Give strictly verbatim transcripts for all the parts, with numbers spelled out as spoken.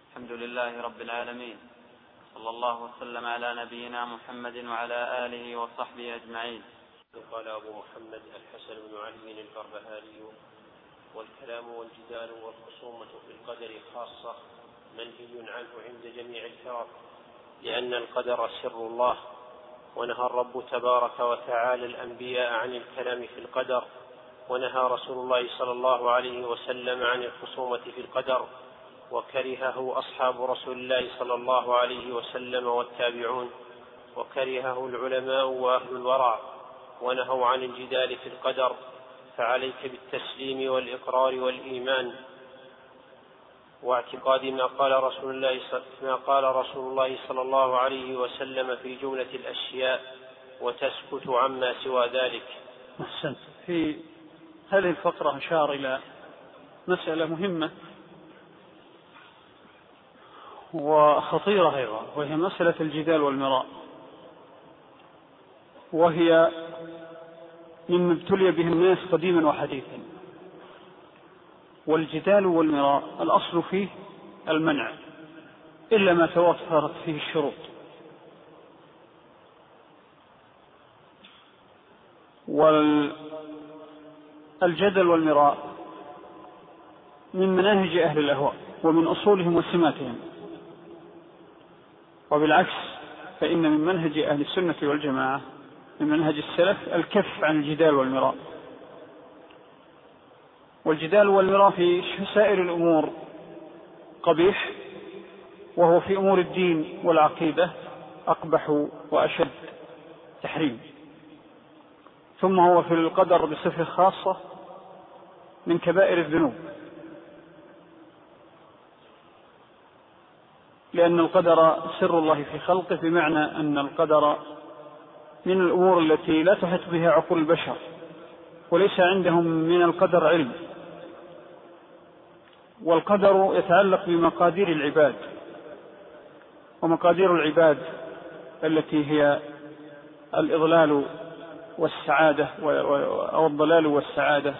الحمد لله رب العالمين، صلى الله وسلم على نبينا محمد وعلى آله وصحبه أجمعين. قال أبو محمد الحسن بن علي البربهاري: والكلام والجدال والخصومة في القدر خاصة منهي عنه عند جميع الفرق، لأن القدر سر الله، ونهى الرب تبارك وتعالى الأنبياء عن الكلام في القدر، ونهى رسول الله صلى الله عليه وسلم عن الخصومة في القدر، وكرهه أصحاب رسول الله صلى الله عليه وسلم والتابعون، وكرهه العلماء وأهل الورع، ونهوا عن الجدال في القدر. فعليك بالتسليم والإقرار والإيمان واعتقاد ما قال رسول الله ما قال رسول الله صلى الله عليه وسلم في جملة الأشياء، وتسكت عما سوى ذلك. أحسنت. في هذه الفقرة أشار إلى مسألة مهمة وخطيرة أيضا، وهي مسألة الجدال والمراء، وهي مما ابتلي به الناس قديما وحديثا. والجدال والمراء الأصل فيه المنع إلا ما توفرت فيه الشروط. والجدل والمراء من مناهج أهل الأهواء ومن أصولهم وسماتهم، وبالعكس فإن من منهج أهل السنة والجماعة من منهج السلف الكف عن الجدال والمراء. والجدال والمراء في سائر الأمور قبيح، وهو في أمور الدين والعقيدة أقبح وأشد تحريم. ثم هو في القدر بصفة خاصة من كبائر الذنوب، لأن القدر سر الله في خلقه، بمعنى أن القدر من الأمور التي لا تحيط بها عقول البشر، وليس عندهم من القدر علم. والقدر يتعلق بمقادير العباد، ومقادير العباد التي هي الإضلال والسعادة أو الضلال والسعادة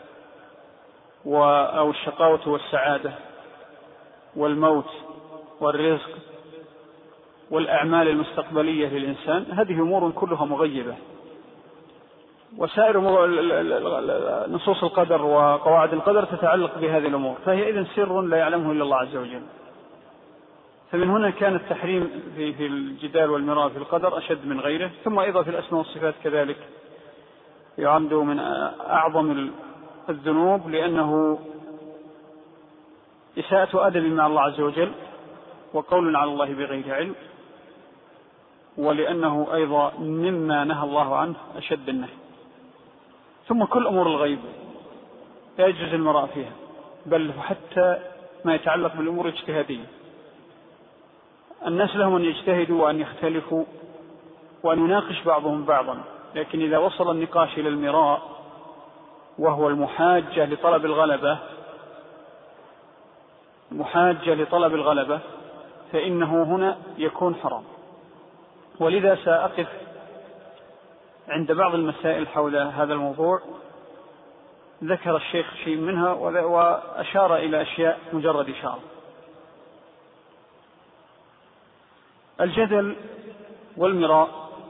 أو الشقاوة والسعادة والموت والرزق والأعمال المستقبلية للإنسان، هذه أمور كلها مغيبة. وسائر نصوص القدر وقواعد القدر تتعلق بهذه الأمور، فهي إذن سر لا يعلمه إلا الله عز وجل. فمن هنا كان التحريم في الجدال والمراء في القدر أشد من غيره. ثم أيضا في الأسماء والصفات كذلك يعد من أعظم الذنوب، لأنه إساءة أدب مع الله عز وجل وقول على الله بغير علم، ولأنه أيضا مما نهى الله عنه أشد النهي. ثم كل أمور الغيب لا يجوز المراء فيها، بل حتى ما يتعلق بالأمور الاجتهادية. الناس لهم أن يجتهدوا وأن يختلفوا وأن يناقش بعضهم بعضا، لكن إذا وصل النقاش إلى المراء وهو المحاجة لطلب الغلبة محاجة لطلب الغلبة فإنه هنا يكون حرام. ولذا سأقف عند بعض المسائل حول هذا الموضوع، ذكر الشيخ شيء منها وأشار إلى أشياء مجرد إشارة. الجدل والمراء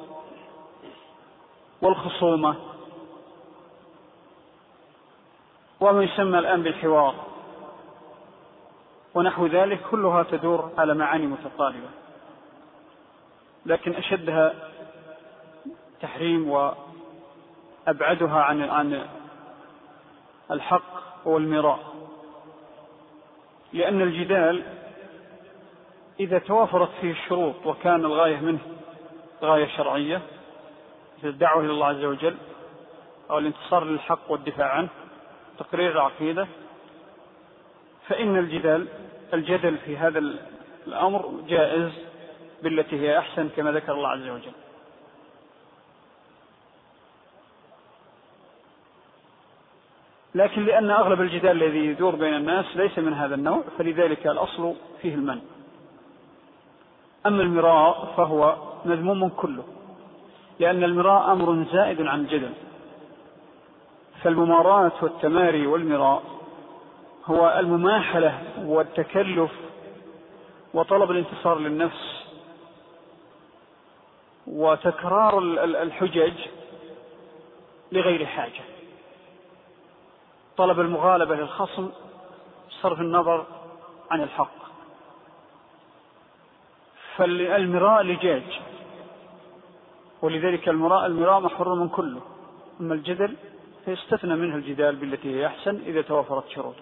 والخصومة وما يسمى الآن بالحوار ونحو ذلك كلها تدور على معاني متقاربة، لكن أشدها تحريم وأبعدها عن عن الحق والمراء. لأن الجدال إذا توافرت فيه الشروط وكان الغاية منه غاية شرعية مثل الدعوة إلى الله عز وجل أو الانتصار للحق والدفاع عنه، تقرير العقيدة، فإن الجدال الجدل في هذا الأمر جائز بالتي هي أحسن كما ذكر الله عز وجل. لكن لأن أغلب الجدال الذي يدور بين الناس ليس من هذا النوع، فلذلك الأصل فيه المنع. أما المراء فهو مذموم كله، لأن المراء أمر زائد عن الجدل. فالمماراة والتماري والمراء هو المماحلة والتكلف وطلب الانتصار للنفس وتكرار الحجج لغير حاجة، طلب المغالبة للخصم، صرف النظر عن الحق. فالمراء لجاج، ولذلك المراء المراء محرم من كله. أما الجدل فيستثنى منه الجدال بالتي هي أحسن إذا توفرت شروط.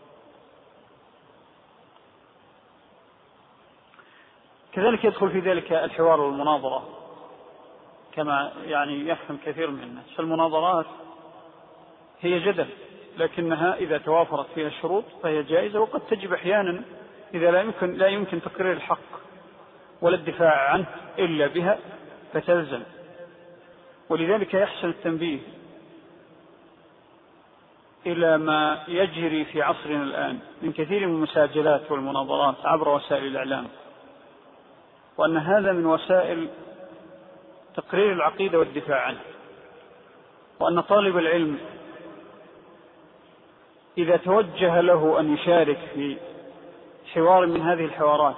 كذلك يدخل في ذلك الحوار والمناظرة كما يعني يفهم كثير من الناس. فالمناظرات هي جدل، لكنها إذا توافرت فيها الشروط فهي جائزة، وقد تجب أحيانا إذا لا يمكن, لا يمكن تقرير الحق ولا الدفاع عنه إلا بها فتلزم. ولذلك يحسن التنبيه إلى ما يجري في عصرنا الآن من كثير من المساجلات والمناظرات عبر وسائل الإعلام، وأن هذا من وسائل تقرير العقيدة والدفاع عنه، وأن طالب العلم إذا توجه له أن يشارك في حوار من هذه الحوارات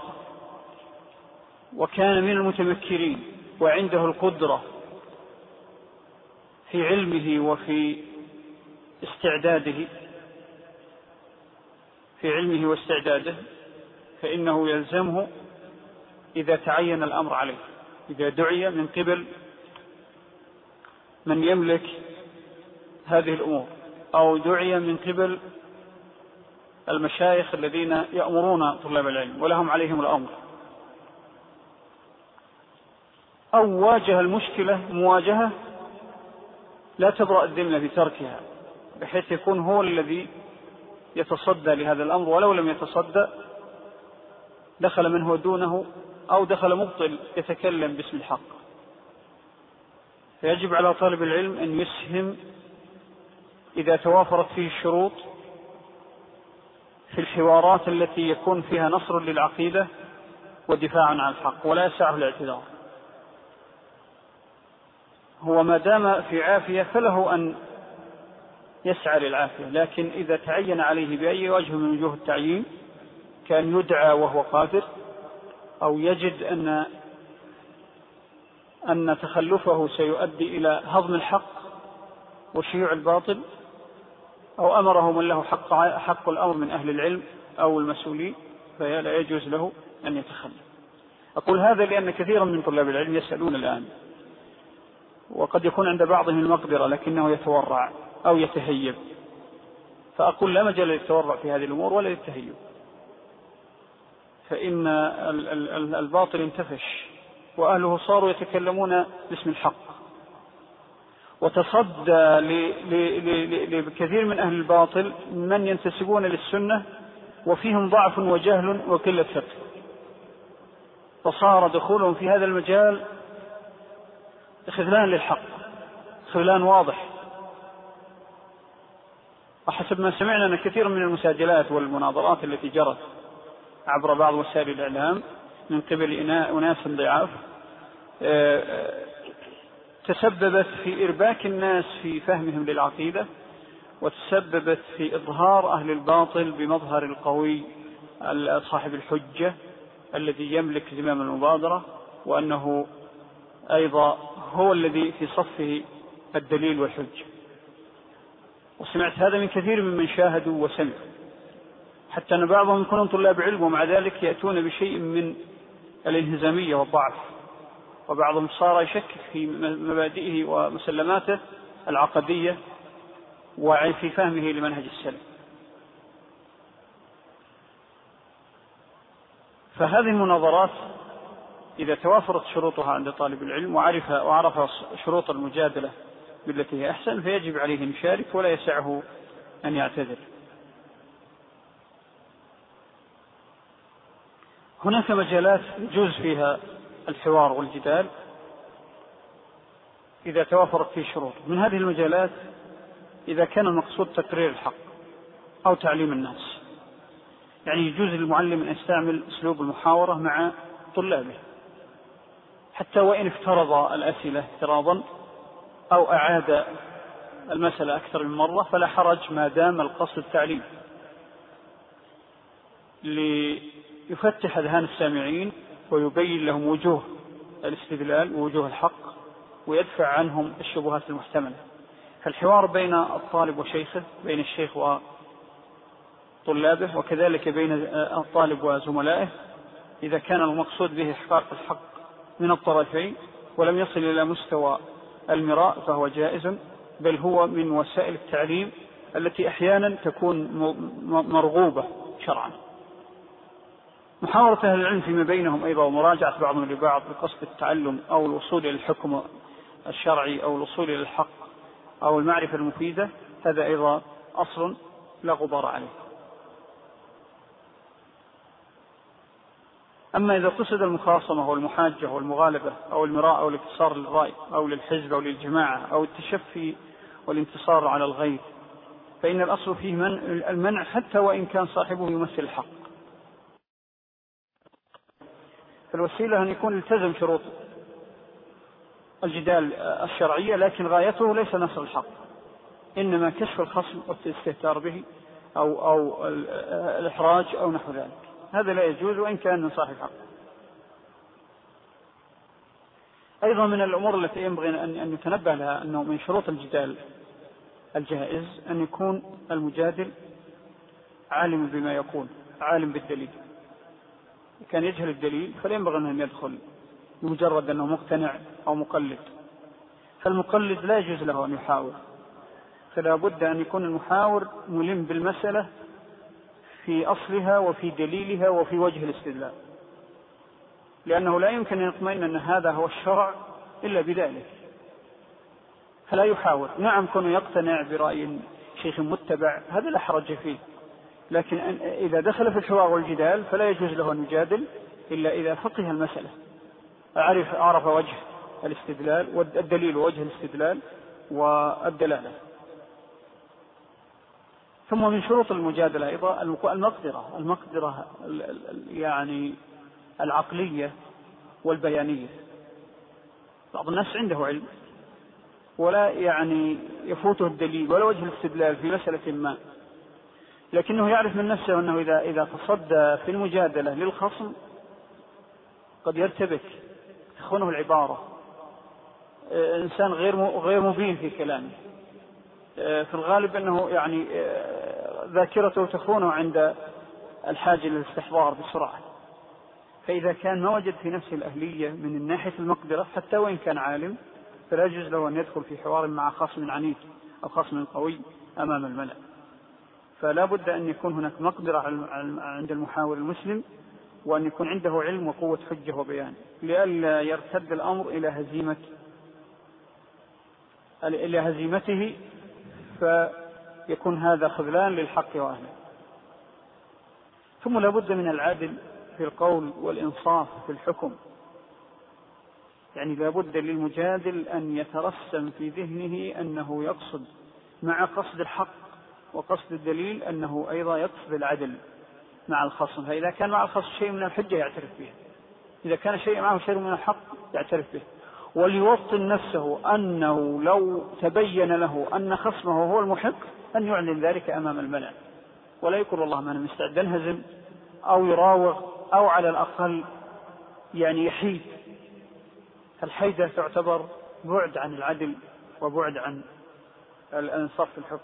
وكان من المتمكنين وعنده القدرة في علمه وفي استعداده في علمه واستعداده فإنه يلزمه إذا تعين الأمر عليه، إذا دعي من قبل من يملك هذه الأمور أو دعي من قبل المشايخ الذين يأمرون طلاب العلم ولهم عليهم الأمر، أو واجه المشكلة مواجهة لا تبرأ الذمة بتركها، بحيث يكون هو الذي يتصدى لهذا الأمر، ولو لم يتصدى دخل من هو دونه أو دخل مبطل يتكلم باسم الحق. فيجب على طالب العلم أن يسهم إذا توافرت فيه الشروط في الحوارات التي يكون فيها نصر للعقيدة ودفاع عن الحق، ولا يسعه الاعتذار. هو ما دام في عافية فله أن يسعى للعافية، لكن إذا تعين عليه بأي وجه من وجوه التعيين كان يدعى وهو قادر، أو يجد أن أن تخلفه سيؤدي إلى هضم الحق وشيوع الباطل، أو أمره من له حق, حق الأمر من أهل العلم أو المسؤولين، فلا يجوز له أن يتخلف. أقول هذا لأن كثيرا من طلاب العلم يسألون الآن، وقد يكون عند بعضهم المقدرة لكنه يتورع أو يتهيب، فأقول لا مجال للتورع في هذه الأمور ولا للتهيب، فإن الباطل انتفش وأهله صاروا يتكلمون باسم الحق، وتصدى لكثير من أهل الباطل من ينتسبون للسنة وفيهم ضعف وجهل وقلة فقه، فصار دخولهم في هذا المجال خذلان للحق، خذلان واضح. وحسب ما سمعنا أن كثير من المساجلات والمناظرات التي جرت عبر بعض وسائل الإعلام من قبل أناس ضعاف تسببت في إرباك الناس في فهمهم للعقيدة، وتسببت في إظهار أهل الباطل بمظهر القوي صاحب الحجة الذي يملك زمام المبادرة، وأنه أيضا هو الذي في صفه الدليل والحجة. وسمعت هذا من كثير ممن شاهدوا وسمعوا، حتى أن بعضهم يكونون طلاب علم ومع ذلك يأتون بشيء من الانهزامية والضعف، وبعضهم صار يشكك في مبادئه ومسلماته العقدية وفي فهمه لمنهج السلف. فهذه المناظرات إذا توافرت شروطها عند طالب العلم وعرف, وعرف شروط المجادلة بالتي هي أحسن فيجب عليه أن يشارك ولا يسعه أن يعتذر. هناك مجالات يجوز فيها الحوار والجدال إذا توافرت فيه شروط. من هذه المجالات إذا كان المقصود تقرير الحق أو تعليم الناس، يعني يجوز للمعلم أن يستعمل أسلوب المحاورة مع طلابه حتى وإن افترض الأسئلة افتراضا أو أعاد المسألة أكثر من مرة فلا حرج ما دام القصد التعليم يفتح أذهان السامعين ويبين لهم وجوه الاستدلال ووجوه الحق ويدفع عنهم الشبهات المحتملة. فالحوار بين الطالب وشيخه، بين الشيخ وطلابه، وكذلك بين الطالب وزملائه، إذا كان المقصود به إحقاق الحق من الطرفين ولم يصل إلى مستوى المراء فهو جائز، بل هو من وسائل التعليم التي أحيانا تكون مرغوبة شرعا. محاورة أهل العلم فيما بينهم أيضا ومراجعة بعضهم لبعض بقصد التعلم أو الوصول إلى الحكم الشرعي أو الوصول إلى الحق أو المعرفة المفيدة، هذا أيضا أصل لا غبار عليه. أما إذا قصد المخاصمة والمحاجة والمغالبة أو المراء أو الانتصار للرأي أو للحزب أو للجماعة أو التشفي والانتصار على الغير، فإن الأصل فيه المنع حتى وإن كان صاحبه يمثل الحق. فالوسيلة أن يكون التزم شروط الجدال الشرعية، لكن غايته ليس نصر الحق، إنما كشف الخصم والاستهتار به أو, أو الإحراج أو نحو ذلك. هذا لا يجوز وإن كان من صاحب الحق. أيضا من الأمور التي ينبغي أن نتنبه لها أنه من شروط الجدال الجائز أن يكون المجادل عالم بما يقول، عالم بالدليل. كان يجهل الدليل فلا ينبغي أن يدخل بمجرد أنه مقتنع أو مقلد. فالمقلد لا يجوز له أن يحاور، فلا بد أن يكون المحاور ملم بالمسألة في أصلها وفي دليلها وفي وجه الاستدلال، لأنه لا يمكن أن يطمئن أن هذا هو الشرع إلا بذلك، فلا يحاور. نعم كونه يقتنع برأي شيخ متبع هذا لا حرج فيه، لكن إذا دخل في الحوار والجدال فلا يجوز له أن يجادل إلا إذا فقه المسألة، أعرف أعرف وجه الاستدلال والدليل ووجه الاستدلال والدلالة. ثم من شروط المجادلة أيضا المقدرة المقدرة يعني العقلية والبيانية. بعض الناس عنده علم ولا يعني يفوته الدليل ولا وجه الاستدلال في مسألة ما، لكنه يعرف من نفسه أنه إذا إذا تصدى في المجادلة للخصم قد يرتبك، تخونه العبارة، إنسان غير غير مبين في كلامه، في الغالب أنه يعني ذاكرته تخونه عند الحاجة للاستحضار بسرعة. فإذا كان ما وجد في نفسه الأهلية من الناحية المقدرة حتى وإن كان عالم، فلا يجوز له أن يدخل في حوار مع خصم عنيف أو خصم قوي أمام الملأ. فلا بد أن يكون هناك مقدرة عند المحاور المسلم، وأن يكون عنده علم وقوة حجة وبيان، لئلا يرتد الأمر إلى هزيمة إلى هزيمته فيكون هذا خذلان للحق وأهله. ثم لا بد من العدل في القول والإنصاف في الحكم، يعني لا بد للمجادل أن يترسم في ذهنه أنه يقصد مع قصد الحق وقصد الدليل أنه أيضا يقصد العدل مع الخصم. فإذا كان مع الخصم شيء من الحجة يعترف به، إذا كان شيء معه شيء من الحق يعترف به، وليوطن نفسه أنه لو تبين له أن خصمه هو المحق أن يعلن ذلك أمام الملأ، ولا يقول والله ما أنا مستعد أنهزم أو يراوغ أو على الأقل يعني يحيد. الحيدة تعتبر بعد عن العدل وبعد عن الإنصاف في الحكم.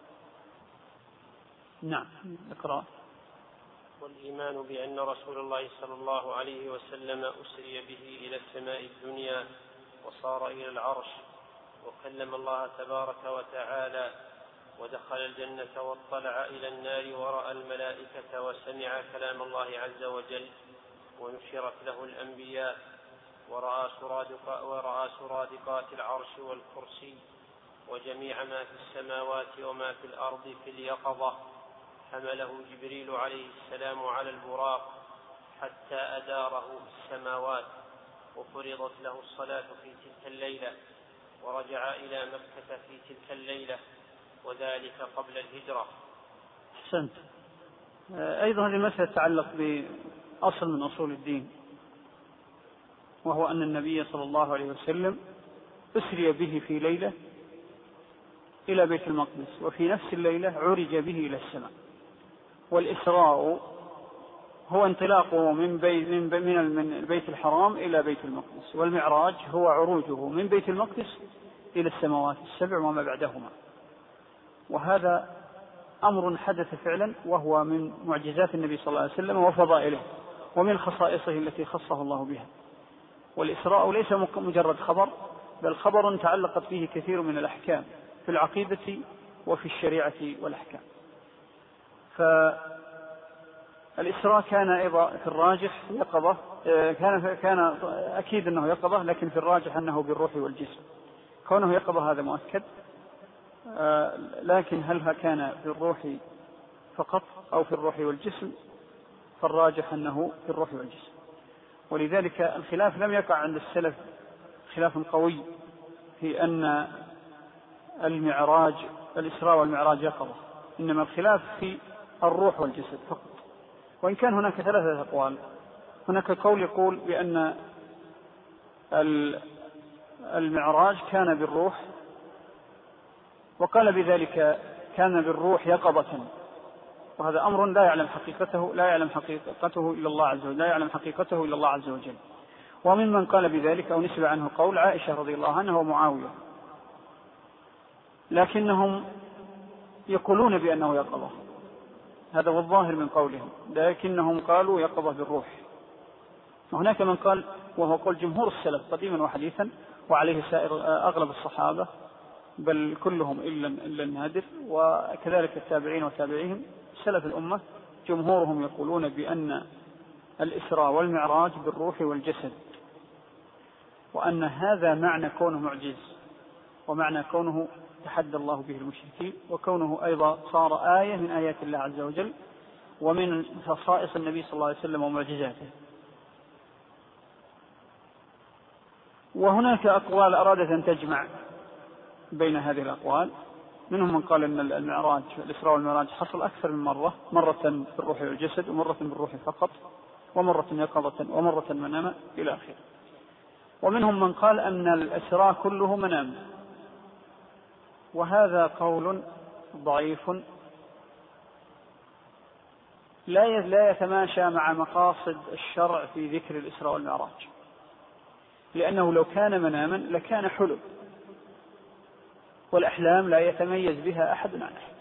نعم اقرأ. والإيمان بأن رسول الله صلى الله عليه وسلم أسري به إلى السماء الدنيا وصار إلى العرش وكلم الله تبارك وتعالى ودخل الجنة واطلع إلى النار ورأى الملائكة وسمع كلام الله عز وجل ونشرت له الأنبياء ورأى سرادق ورأى سرادقات العرش والكرسي وجميع ما في السماوات وما في الأرض في اليقظة. حمله جبريل عليه السلام على البراق حتى أداره في السماوات وفرضت له الصلاة في تلك الليلة ورجع إلى مكة في تلك الليلة وذلك قبل الهجرة. أحسنت. أيضا هذه المسألة تتعلق بأصل من أصول الدين، وهو أن النبي صلى الله عليه وسلم أسري به في ليلة إلى بيت المقدس، وفي نفس الليلة عرج به إلى السماء. والإسراء هو انطلاقه من بيت من البيت الحرام إلى بيت المقدس، والمعراج هو عروجه من بيت المقدس إلى السماوات السبع وما بعدهما. وهذا أمر حدث فعلا، وهو من معجزات النبي صلى الله عليه وسلم وفضائله، ومن خصائصه التي خصه الله بها. والإسراء ليس مجرد خبر، بل خبر تعلقت به كثير من الأحكام في العقيدة وفي الشريعة والأحكام. فالإسراء كان أيضا في الراجح يقظة، كان كان أكيد أنه يقظة، لكن في الراجح أنه بالروح والجسم. كونه يقظة هذا مؤكد، لكن هل كان في الروح فقط أو في الروح والجسم؟ فالراجح أنه في الروح والجسم. ولذلك الخلاف لم يقع عند السلف خلاف قوي في أن المعراج الإسراء والمعراج يقظة، إنما الخلاف في الروح والجسد فقط. وإن كان هناك ثلاثة أقوال. هناك قول يقول بأن المعراج كان بالروح، وقال بذلك كان بالروح يقظة، وهذا أمر لا يعلم حقيقته لا يعلم حقيقته إلا الله عز وجل لا يعلم حقيقته إلا الله عز وجل. وممن قال بذلك أو نسب عنه قول عائشة رضي الله عنها ومعاوية، لكنهم يقولون بأنه يقظة، هذا هو الظاهر من قولهم، لكنهم قالوا يقظة بالروح. وهناك من قال، وهو قول جمهور السلف قديما وحديثا، وعليه سائر أغلب الصحابة بل كلهم إلا النادر، وكذلك التابعين وتابعيهم سلف الأمة، جمهورهم يقولون بأن الإسراء والمعراج بالروح والجسد، وأن هذا معنى كونه معجز، ومعنى كونه تحدى الله به المشركين، وكونه أيضا صار آية من آيات الله عز وجل، ومن خصائص النبي صلى الله عليه وسلم ومعجزاته. وهناك أقوال أرادت أن تجمع بين هذه الأقوال. منهم من قال أن المعراج الإسراء والمعراج حصل أكثر من مرة، مرة بالروح والجسد، ومرة بالروح فقط، ومرة يقظة، ومرة مناما، إلى آخره. ومنهم من قال أن الإسراء كله منام، وهذا قول ضعيف لا يتماشى مع مقاصد الشرع في ذكر الإسراء والمعراج، لأنه لو كان مناما لكان حلم، والأحلام لا يتميز بها أحد عن أحد.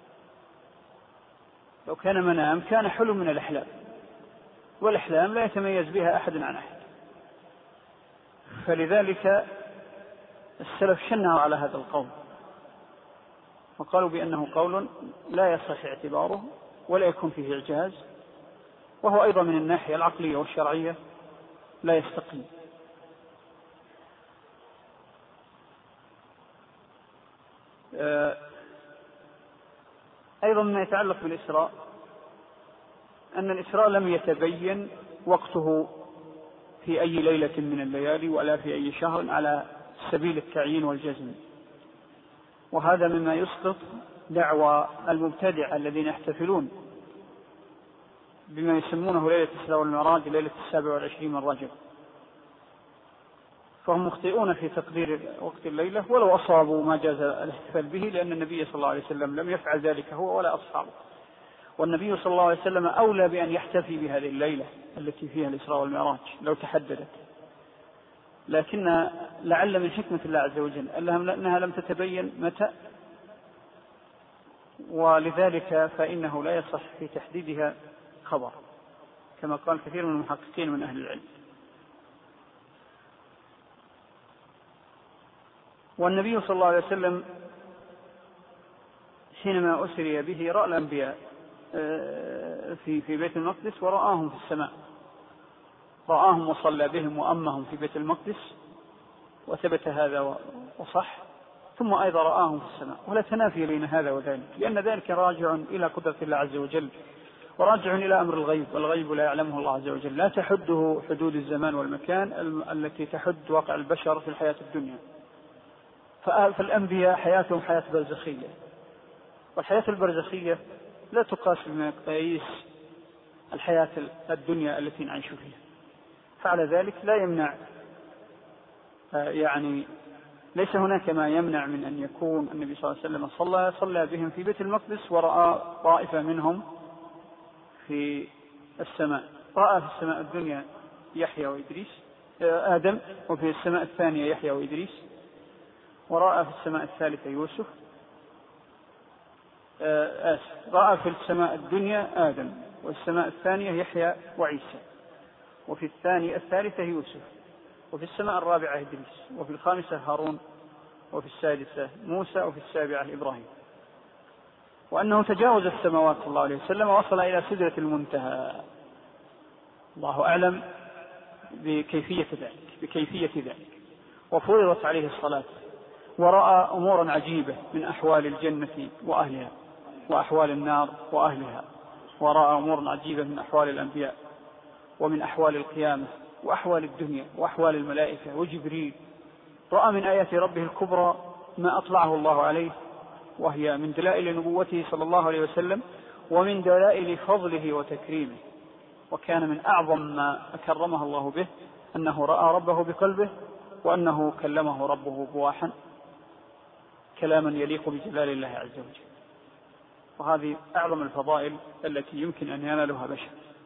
لو كان منام كان حلم من الأحلام، والأحلام لا يتميز بها أحد عن أحد. فلذلك السلف شنعوا على هذا القول، وقالوا بأنه قول لا يصح اعتباره ولا يكون فيه إعجاز، وهو أيضا من الناحية العقلية والشرعية لا يستقيم. أيضا ما يتعلق بالإسراء أن الإسراء لم يتبين وقته في أي ليلة من الليالي ولا في أي شهر على سبيل التعيين والجزم، وهذا مما يسقط دعوى المبتدع الذين يحتفلون بما يسمونه ليلة الإسراء والمعراج ليلة السابع والعشرين من رجب، فهم مخطئون في تقدير وقت الليلة ولو أصابوا ما جاز الاحتفال به، لأن النبي صلى الله عليه وسلم لم يفعل ذلك هو ولا أصحابه، والنبي صلى الله عليه وسلم أولى بأن يحتفي بهذه الليلة التي فيها الإسراء والمعراج لو تحددت، لكن لعل من حكمة الله عز وجل أنها لم تتبين متى، ولذلك فإنه لا يصح في تحديدها خبر كما قال كثير من المحققين من أهل العلم. والنبي صلى الله عليه وسلم حينما أسري به رأى الأنبياء في في بيت المقدس ورآهم في السماء، رآهم وصلى بهم وأمهم في بيت المقدس، وثبت هذا وصح، ثم أيضا رآهم في السماء، ولا تنافي بين هذا وذلك، لأن ذلك راجع إلى قدرة الله عز وجل، وراجع إلى أمر الغيب، والغيب لا يعلمه الله عز وجل، لا تحده حدود الزمان والمكان التي تحد واقع البشر في الحياة الدنيا. فالأنبياء حياتهم حياة برزخية، والحياة البرزخية لا تقاس بمقاييس الحياة الدنيا التي نعيش فيها، فعلى ذلك لا يمنع، يعني ليس هناك ما يمنع من أن يكون النبي صلى الله عليه وسلم صلى صلى بهم في بيت المقدس ورأى طائفة منهم في السماء، رأى في السماء الدنيا يحيى وإدريس آدم، وفي السماء الثانية يحيى وإدريس، ورأى في السماء الثالثة يوسف آسف رأى في السماء الدنيا آدم، والسماء الثانية يحيى وعيسى، وفي الثانية الثالثة يوسف، وفي السماء الرابعة إدريس، وفي الخامسة هارون، وفي السادسة موسى، وفي السابعة إبراهيم. وأنه تجاوز السماوات صلى الله عليه وسلم ووصل إلى سدرة المنتهى. الله أعلم بكيفية ذلك بكيفية ذلك وفرضت عليه الصلاة، ورأى أمورا عجيبة من أحوال الجنة وأهلها وأحوال النار وأهلها، ورأى أمورا عجيبة من أحوال الأنبياء ومن أحوال القيامة وأحوال الدنيا وأحوال الملائكة وجبريل. رأى من آيات ربه الكبرى ما أطلعه الله عليه، وهي من دلائل نبوته صلى الله عليه وسلم ومن دلائل فضله وتكريمه. وكان من أعظم ما أكرمه الله به أنه رأى ربه بقلبه، وأنه كلمه ربه بواحا كلاما يليق بجلال الله عز وجل. وهذه أعظم الفضائل التي يمكن أن ينالها بشر.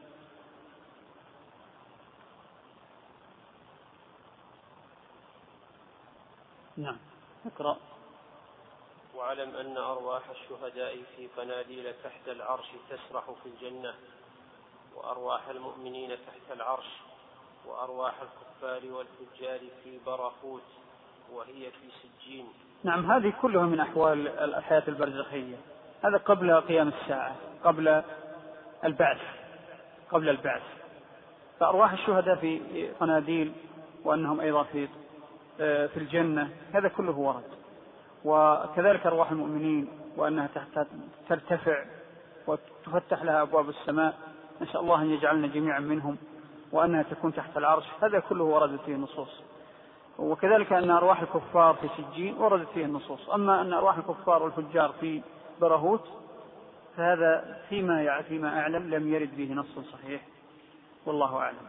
نعم اقرأ. واعلم أن أرواح الشهداء في قناديل تحت العرش تسرح في الجنة، وأرواح المؤمنين تحت العرش، وأرواح الكفار والفجار في برافوت وهي في سجين. نعم، هذه كلها من أحوال الحياة البرزخية. هذا قبل قيام الساعة، قبل البعث قبل البعث فأرواح الشهداء في قناديل، وأنهم أيضا في في الجنة، هذا كله ورد. وكذلك أرواح المؤمنين، وأنها ترتفع وتفتح لها أبواب السماء، نسأل الله أن يجعلنا جميعا منهم، وأنها تكون تحت العرش، هذا كله وردت فيه النصوص. وكذلك أن أرواح الكفار في سجين وردت فيه النصوص. أما أن أرواح الكفار والفجار في برهوت فهذا فيما فيما أعلم لم يرد به نص صحيح، والله أعلم.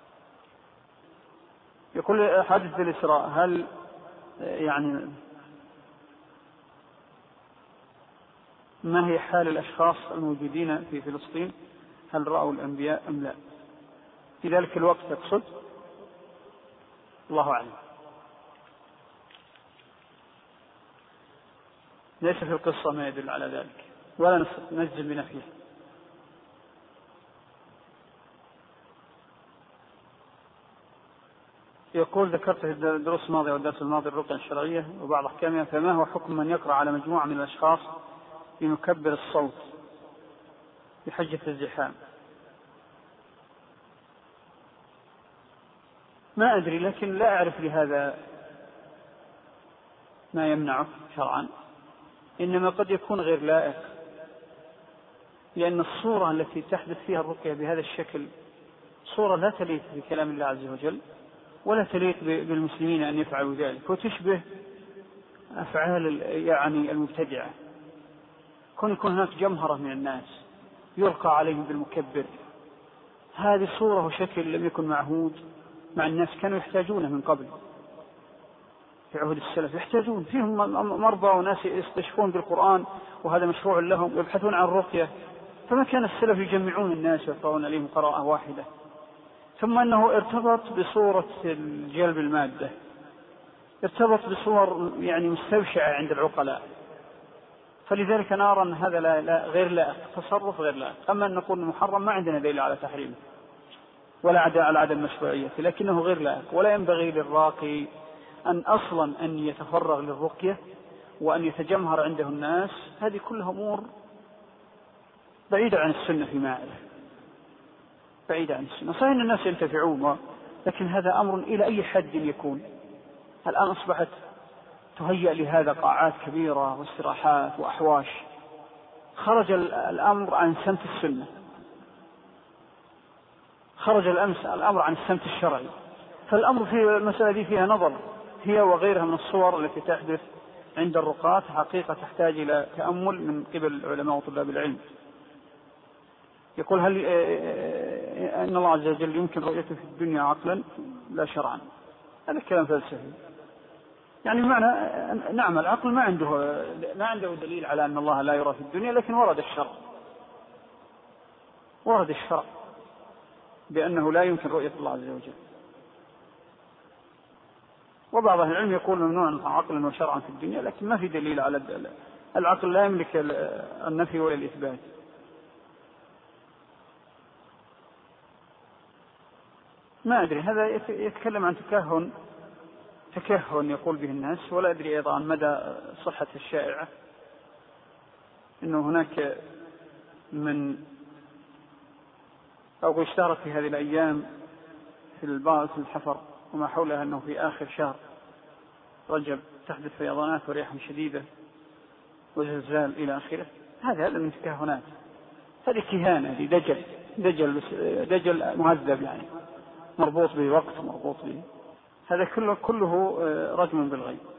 يقول حادث الإسراء، هل يعني ما هي حال الأشخاص الموجودين في فلسطين؟ هل رأوا الأنبياء أم لا في ذلك الوقت تقصد؟ الله أعلم. ليس في القصة ما يدل على ذلك، ولا نجزم بنفيه. يقول ذكرت في الدروس الماضية والدرس الماضي الرقية الشرعية وبعض أحكامها، فما هو حكم من يقرأ على مجموعة من الأشخاص بمكبر الصوت بحجة الزحام؟ ما أدري، لكن لا أعرف لهذا ما يمنعه شرعا، إنما قد يكون غير لائق، لأن الصورة التي تحدث فيها الرقية بهذا الشكل صورة لا تليق بكلام الله عز وجل، ولا تليق بالمسلمين أن يفعلوا ذلك، وتشبه أفعال يعني المبتدعة. كون يكون هناك جمهرة من الناس يلقى عليهم بالمكبر، هذه صورة وشكل لم يكن معهود مع الناس، كانوا يحتاجونه من قبل في عهد السلف، يحتاجون فيهم مرضى وناس يستشفون بالقرآن وهذا مشروع لهم، يبحثون عن الرقية، فما كان السلف يجمعون الناس ويقرؤون عليهم قراءة واحدة. ثم أنه ارتبط بصورة الجلب المادة، ارتبط بصور يعني مستبشعة عند العقلاء، فلذلك أنا أرى أن هذا لا لا غير لائق، تصرف غير لائق. أما أن نقول محرم ما عندنا دليل على تحريمه ولا على عدم مشروعيته، لكنه غير لائق، ولا ينبغي للراقي أن أصلا أن يتفرغ للرقية وأن يتجمهر عنده الناس. هذه كلها أمور بعيدة عن السنة فيما أعرف، بعيدة عن السنة. صحيح أن الناس ينتفعون، لكن هذا أمر إلى أي حد يكون. الآن أصبحت تهيأ لهذا قاعات كبيرة واستراحات وأحواش، خرج الأمر عن سمت السنة، خرج الأمس الأمر عن السمت الشرعي. فالأمر في المسألة دي فيها نظر، هي وغيرها من الصور التي تحدث عند الرقاة حقيقة تحتاج إلى تأمل من قبل العلماء وطلاب العلم. يقول هل أن الله عز وجل يمكن رؤيته في الدنيا عقلا لا شرعا؟ هذا كلام فلسفي، يعني معنى نعم العقل ما عنده ما عنده دليل على أن الله لا يرى في الدنيا، لكن ورد الشرع ورد الشرع بأنه لا يمكن رؤية الله عز وجل. وبعض أهل العلم يقول ممنوع عقلا وشرعا في الدنيا، لكن ما في دليل على العقل، لا يملك النفي ولا الإثبات. ما أدري، هذا يتكلم عن تكهن تكهن يقول به الناس، ولا أدري أيضا عن مدى صحة الشائعة، إنه هناك من أو اشتهرت في هذه الأيام في البعض في الحفر وما حولها أنه في آخر شهر رجب تحدث فيضانات ورياح شديدة وزلزال إلى آخره. هذا هذا من تكهنات، هذه كهانة، هذه دجل دجل دجل مهذب، يعني مربوط بوقت، مربوط به، هذا كله كله رجم بالغيب.